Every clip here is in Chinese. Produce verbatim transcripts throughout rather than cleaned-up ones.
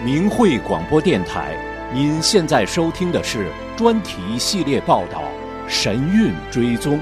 明慧广播电台，您现在收听的是专题系列报道《神韵追踪》。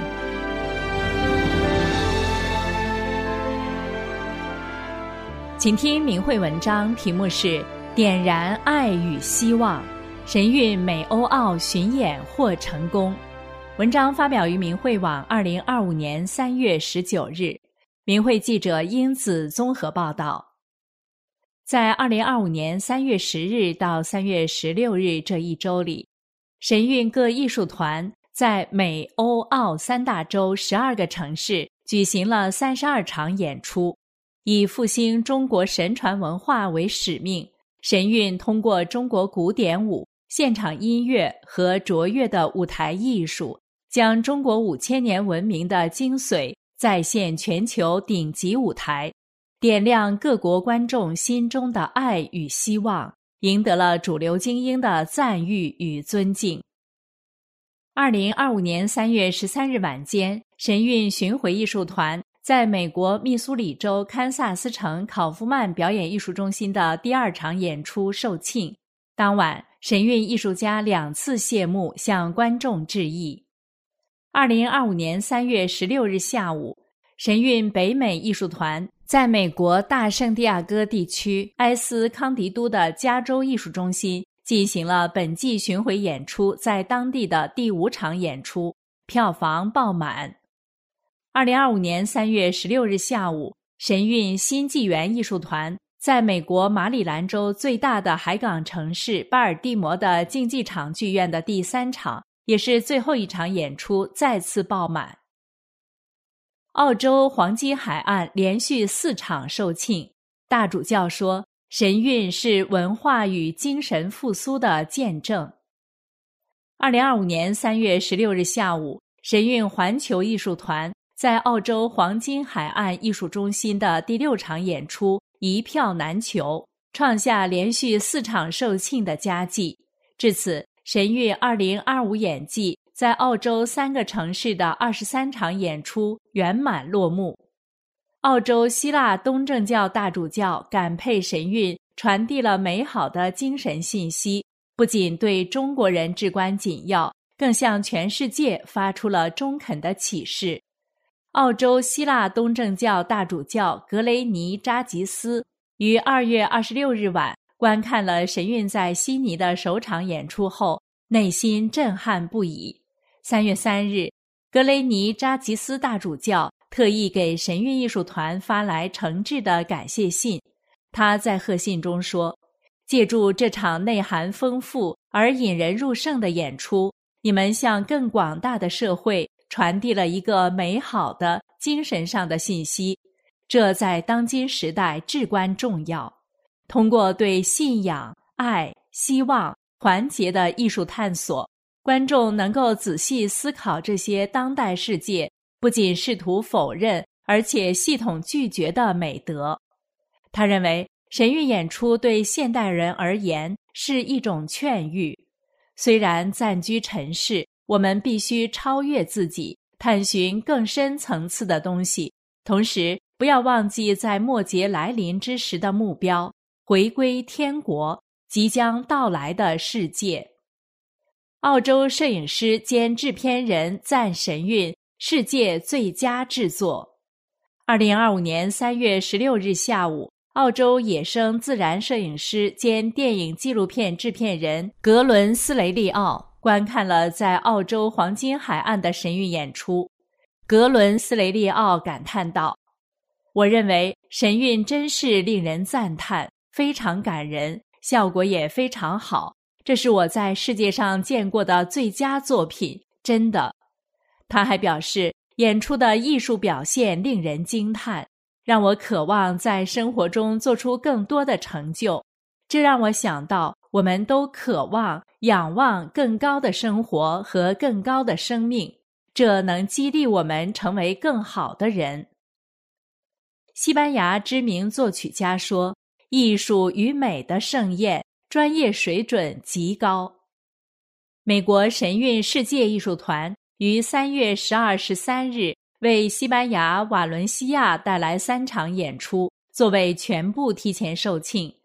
请听明慧文章，题目是《点燃爱与希望》，神韵美欧澳巡演获成功。文章发表于明慧网二零二五年三月十九日，明慧记者英子综合报道。在二零二五年三月十日到三月十六日这一周里，神韵各艺术团在美欧澳三大洲十二个城市举行了三十二场演出。以复兴中国神传文化为使命，神韵通过中国古典舞、现场音乐和卓越的舞台艺术，将中国五千年文明的精髓再现全球顶级舞台，点亮各国观众心中的爱与希望，赢得了主流精英的赞誉与尊敬。二零二五年三月十三日晚间，神韵巡回艺术团在美国密苏里州堪萨斯城考夫曼表演艺术中心的第二场演出售罄。当晚，神韵艺术家两次谢幕，向观众致意。二零二五年三月十六日下午，神韵北美艺术团在美国大圣地亚哥地区埃斯康迪都的加州艺术中心进行了本季巡回演出在当地的第五场演出，票房爆满。二零二五年三月十六日下午，神韵新纪元艺术团在美国马里兰州最大的海港城市巴尔的摩的竞技场剧院的第三场，也是最后一场演出再次爆满。澳洲黄金海岸连续四场售罄，大主教说，神韵是文化与精神复苏的见证。二零二五年三月十六日下午，神韵环球艺术团在澳洲黄金海岸艺术中心的第六场演出一票难求，创下连续四场售罄的佳绩。至此，神韵二零二五演季在澳洲三个城市的二十三场演出圆满落幕。澳洲希腊东正教大主教感佩神韵传递了美好的精神信息，不仅对中国人至关紧要，更向全世界发出了中肯的启示。澳洲希腊东正教大主教格雷尼扎吉斯于二月二十六日晚观看了神韵在悉尼的首场演出后，内心震撼不已。三月三日，格雷尼扎吉斯大主教特意给神韵艺术团发来诚挚的感谢信。他在贺信中说，借助这场内涵丰富而引人入胜的演出，你们向更广大的社会传递了一个美好的精神上的信息，这在当今时代至关重要。通过对信仰、爱、希望、团结的艺术探索，观众能够仔细思考这些当代世界不仅试图否认，而且系统拒绝的美德。他认为，神韵演出对现代人而言是一种劝喻。虽然暂居尘世，我们必须超越自己，探寻更深层次的东西，同时不要忘记在末节来临之时的目标，回归天国，即将到来的世界。澳洲摄影师兼制片人赞神韵世界最佳制作。二零二五年三月十六日下午，澳洲野生自然摄影师兼电影纪录片制片人格伦斯雷利奥观看了在澳洲黄金海岸的神韵演出。格伦斯雷利奥感叹道，我认为神韵真是令人赞叹，非常感人，效果也非常好，这是我在世界上见过的最佳作品，真的。他还表示，演出的艺术表现令人惊叹，让我渴望在生活中做出更多的成就。这让我想到，我们都渴望、仰望更高的生活和更高的生命，这能激励我们成为更好的人。西班牙知名作曲家说，艺术与美的盛宴，专业水准极高。美国神韵世界艺术团于三月十二、十三日为西班牙瓦伦西亚带来三场演出，作为全部提前售罄。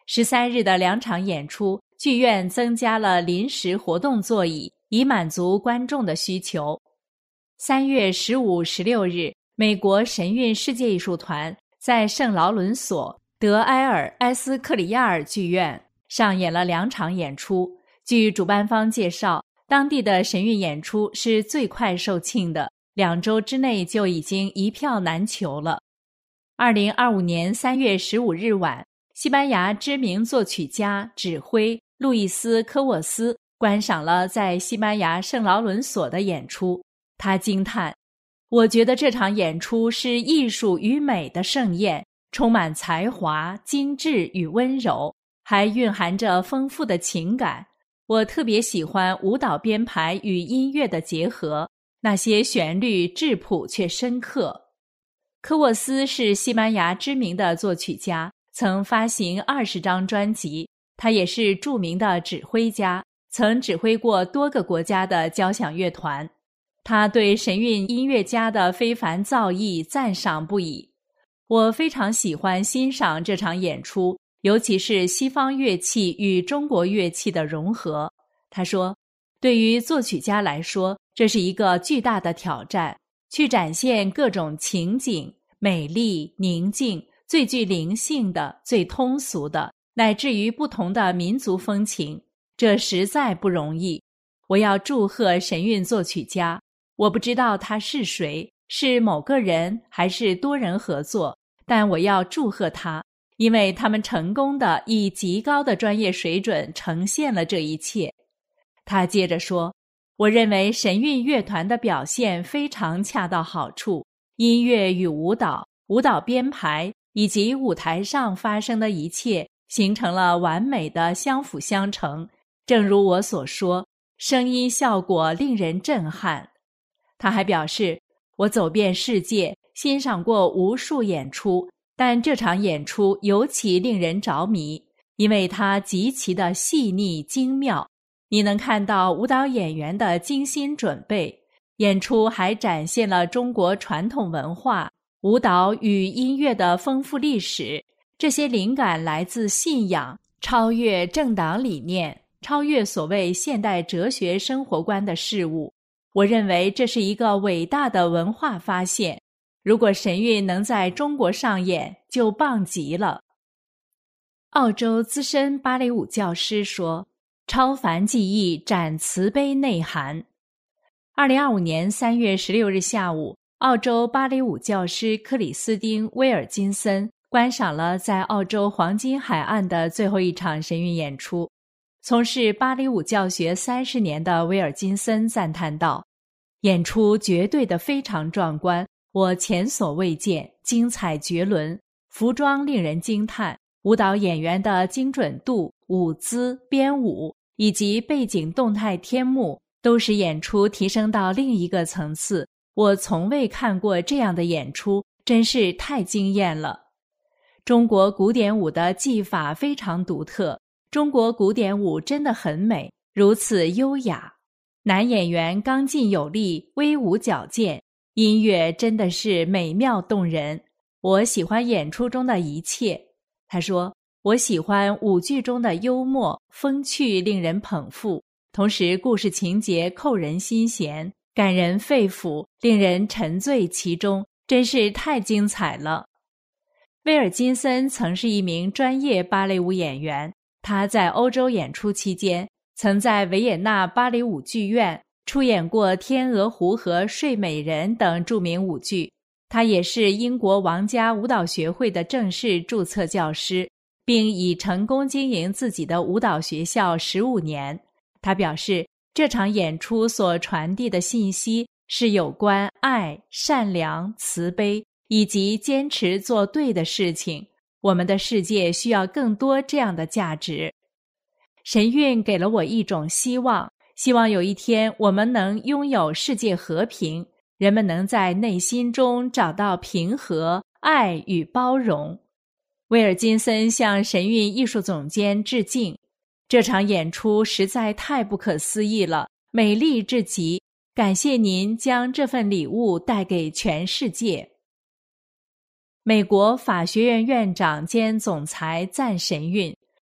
十三日的两场演出，剧院增加了临时活动座椅，以满足观众的需求。三月十五、十六日，美国神韵世界艺术团在圣劳伦索德埃尔埃斯克里亚尔剧院上演了两场演出。据主办方介绍，当地的神韵演出是最快售罄的，两周之内就已经一票难求了。二零二五年三月十五日晚，西班牙知名作曲家、指挥路易斯·科沃斯观赏了在西班牙圣劳伦索的演出。他惊叹：“我觉得这场演出是艺术与美的盛宴，充满才华、精致与温柔，还蕴含着丰富的情感。我特别喜欢舞蹈编排与音乐的结合，那些旋律质朴却深刻。”科沃斯是西班牙知名的作曲家，曾发行二十张专辑。他也是著名的指挥家，曾指挥过多个国家的交响乐团。他对神韵音乐家的非凡造诣赞赏不已。我非常喜欢欣赏这场演出，尤其是西方乐器与中国乐器的融合。他说，对于作曲家来说，这是一个巨大的挑战，去展现各种情景，美丽、宁静，最具灵性的、最通俗的，乃至于不同的民族风情，这实在不容易。我要祝贺神韵作曲家，我不知道他是谁，是某个人还是多人合作，但我要祝贺他，因为他们成功地以极高的专业水准呈现了这一切。他接着说，我认为神韵乐团的表现非常恰到好处，音乐与舞蹈、舞蹈编排以及舞台上发生的一切形成了完美的相辅相成。正如我所说，声音效果令人震撼。他还表示，我走遍世界，欣赏过无数演出，但这场演出尤其令人着迷，因为它极其的细腻精妙。你能看到舞蹈演员的精心准备，演出还展现了中国传统文化、舞蹈与音乐的丰富历史。这些灵感来自信仰，超越政党理念，超越所谓现代哲学生活观的事物。我认为这是一个伟大的文化发现，如果神韵能在中国上演，就棒极了。澳洲资深芭蕾舞教师说，超凡技艺展慈悲内涵。二零二五年三月十六日下午，澳洲芭蕾舞教师克里斯汀·威尔金森观赏了在澳洲黄金海岸的最后一场神韵演出。从事芭蕾舞教学三十年的威尔金森赞叹道，演出绝对的非常壮观，我前所未见，精彩绝伦，服装令人惊叹，舞蹈演员的精准度、舞姿、编舞以及背景动态天幕都使演出提升到另一个层次。我从未看过这样的演出，真是太惊艳了。中国古典舞的技法非常独特，中国古典舞真的很美，如此优雅。男演员刚劲有力，威武矫健，音乐真的是美妙动人。我喜欢演出中的一切。他说，我喜欢舞剧中的幽默、风趣，令人捧腹，同时故事情节扣人心弦，感人肺腑，令人沉醉其中，真是太精彩了。威尔金森曾是一名专业芭蕾舞演员，他在欧洲演出期间，曾在维也纳芭蕾舞剧院出演过《天鹅湖》和《睡美人》等著名舞剧。他也是英国皇家舞蹈学会的正式注册教师，并已成功经营自己的舞蹈学校十五年。他表示，这场演出所传递的信息是有关爱、善良、慈悲以及坚持做对的事情。我们的世界需要更多这样的价值。神韵给了我一种希望，希望有一天我们能拥有世界和平，人们能在内心中找到平和、爱与包容。威尔金森向神韵艺术总监致敬，这场演出实在太不可思议了，美丽至极，感谢您将这份礼物带给全世界。美国法学院院长兼总裁赞神韵，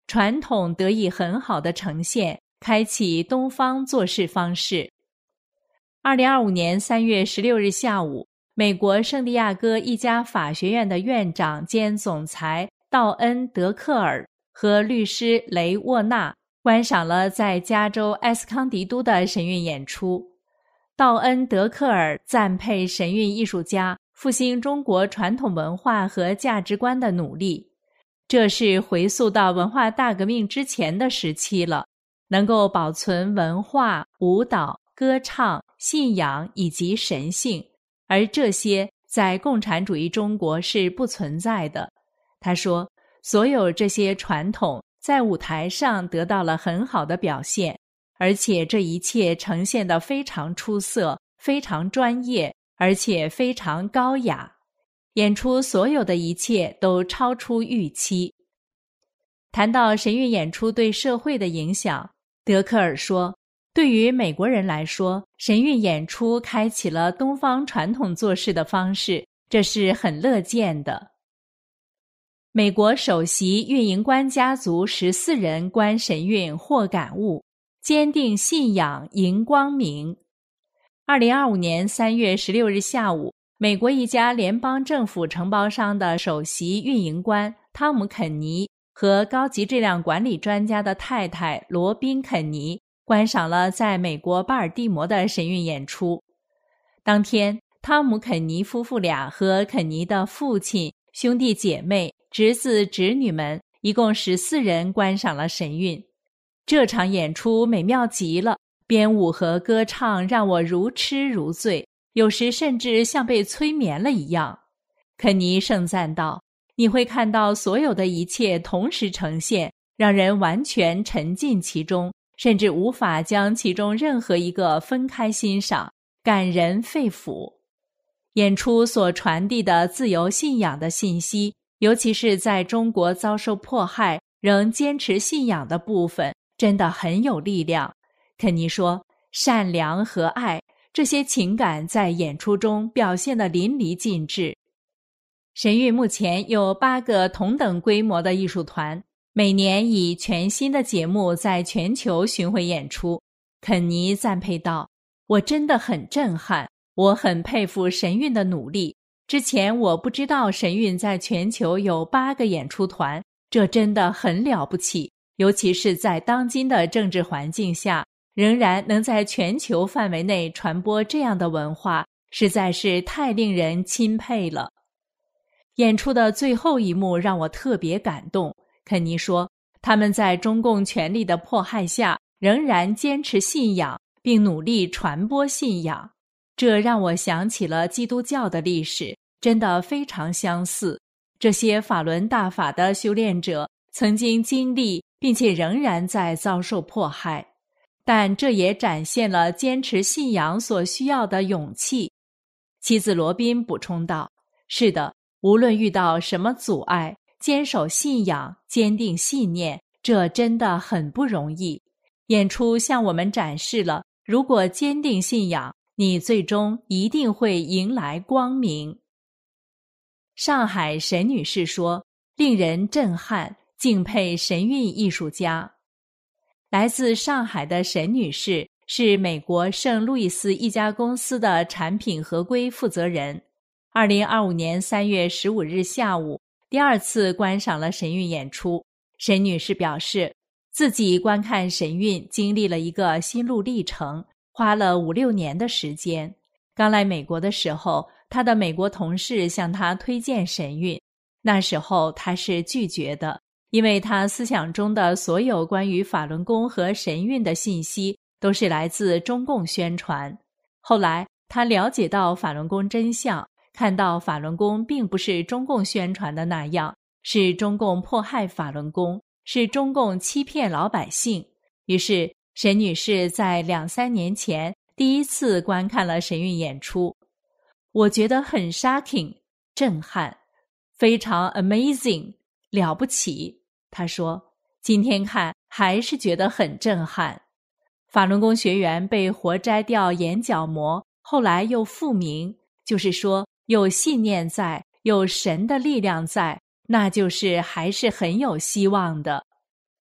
传统得以很好的呈现，开启东方做事方式。二零二五年三月十六日下午，美国圣地亚哥一家法学院的院长兼总裁道恩·德克尔和律师雷沃纳观赏了在加州埃斯康迪都的神韵演出。道恩·德克尔赞佩神韵艺术家复兴中国传统文化和价值观的努力，这是回溯到文化大革命之前的时期了，能够保存文化、舞蹈、歌唱、信仰以及神性，而这些在共产主义中国是不存在的。他说，所有这些传统在舞台上得到了很好的表现，而且这一切呈现得非常出色，非常专业，而且非常高雅。演出所有的一切都超出预期。谈到神韵演出对社会的影响，德克尔说，对于美国人来说，神韵演出开启了东方传统做事的方式，这是很乐见的。美国首席运营官家族十四人观神韵获感悟，坚定信仰迎光明。二零二五年三月十六日下午，美国一家联邦政府承包商的首席运营官汤姆·肯尼和高级质量管理专家的太太罗宾·肯尼观赏了在美国巴尔的摩的神韵演出。当天，汤姆·肯尼夫妇俩和肯尼的父亲、兄弟姐妹、侄子侄女们一共十四人观赏了神韵。这场演出美妙极了，编舞和歌唱让我如痴如醉，有时甚至像被催眠了一样。肯尼盛赞道，你会看到所有的一切同时呈现，让人完全沉浸其中，甚至无法将其中任何一个分开欣赏，感人肺腑。演出所传递的自由信仰的信息，尤其是在中国遭受迫害仍坚持信仰的部分，真的很有力量。肯尼说，善良和爱，这些情感在演出中表现得淋漓尽致。神韵目前有八个同等规模的艺术团，每年以全新的节目在全球巡回演出。肯尼赞佩道，我真的很震撼，我很佩服神韵的努力。之前我不知道神韵在全球有八个演出团，这真的很了不起，尤其是在当今的政治环境下，仍然能在全球范围内传播这样的文化，实在是太令人钦佩了。演出的最后一幕让我特别感动，肯尼说，他们在中共权力的迫害下，仍然坚持信仰，并努力传播信仰。这让我想起了基督教的历史，真的非常相似。这些法轮大法的修炼者曾经经历，并且仍然在遭受迫害，但这也展现了坚持信仰所需要的勇气。妻子罗宾补充道，是的，无论遇到什么阻碍，坚守信仰，坚定信念，这真的很不容易。演出向我们展示了，如果坚定信仰，你最终一定会迎来光明。上海沈女士说，令人震撼，敬佩神韵艺术家。来自上海的沈女士是美国圣路易斯一家公司的产品合规负责人。二零二五年三月十五日下午，第二次观赏了神韵演出。沈女士表示，自己观看神韵经历了一个心路历程，花了五六年的时间。刚来美国的时候，她的美国同事向她推荐神韵，那时候她是拒绝的，因为她思想中的所有关于法轮功和神韵的信息都是来自中共宣传。后来她了解到法轮功真相，看到法轮功并不是中共宣传的那样，是中共迫害法轮功，是中共欺骗老百姓。于是沈女士在两三年前第一次观看了神韵演出。我觉得很 shocking， 震撼，非常 amazing， 了不起。她说，今天看还是觉得很震撼。法轮功学员被活摘掉眼角膜，后来又复明，就是说有信念在，有神的力量在，那就是还是很有希望的。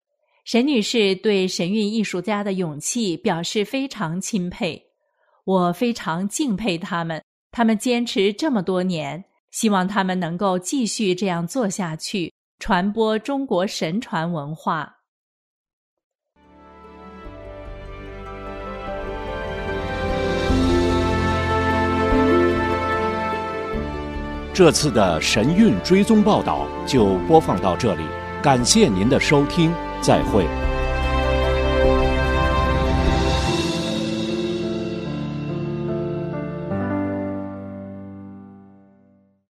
沈女士对神韵艺术家的勇气表示非常钦佩，我非常敬佩他们，他们坚持这么多年，希望他们能够继续这样做下去，传播中国神传文化。 这次的神韵追踪报道就播放到这里，感谢您的收听，再会。